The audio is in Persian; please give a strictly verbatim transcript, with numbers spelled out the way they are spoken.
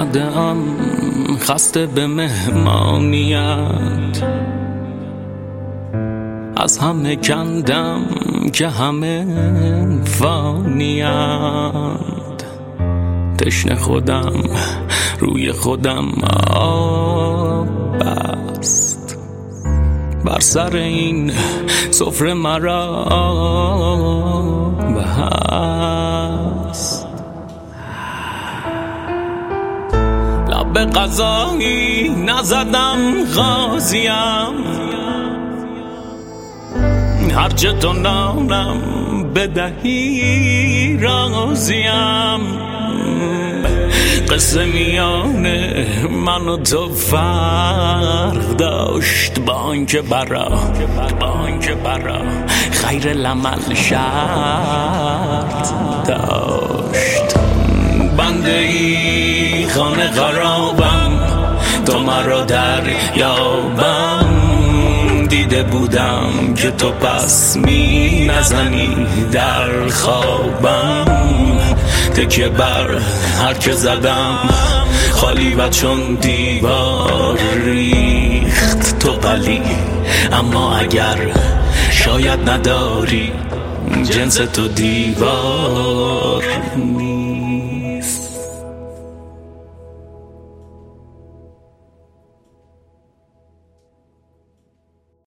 اومده ام خسته به مهمانیت، از همه کندم که همه فانیند. تشنه خودم روی خودم آب بست، بر سر این سفره مرا بست. لب غذایی نزدم غازیم، هرچه تو نانم بدهی راضیم. قصه میان من و تو فرق داشت، با آنکه برا با آنکه برا خیر العمل شرط داشت. بنده ای خانه خرابم، تو مرا در یابم. دیده بودم که تو پس می نزنی در خوابم. تکیه بر هر که زدم خالی و چون دیوار ریخت. تو ولی اما اگر شاید نداری، جنس تو دیوار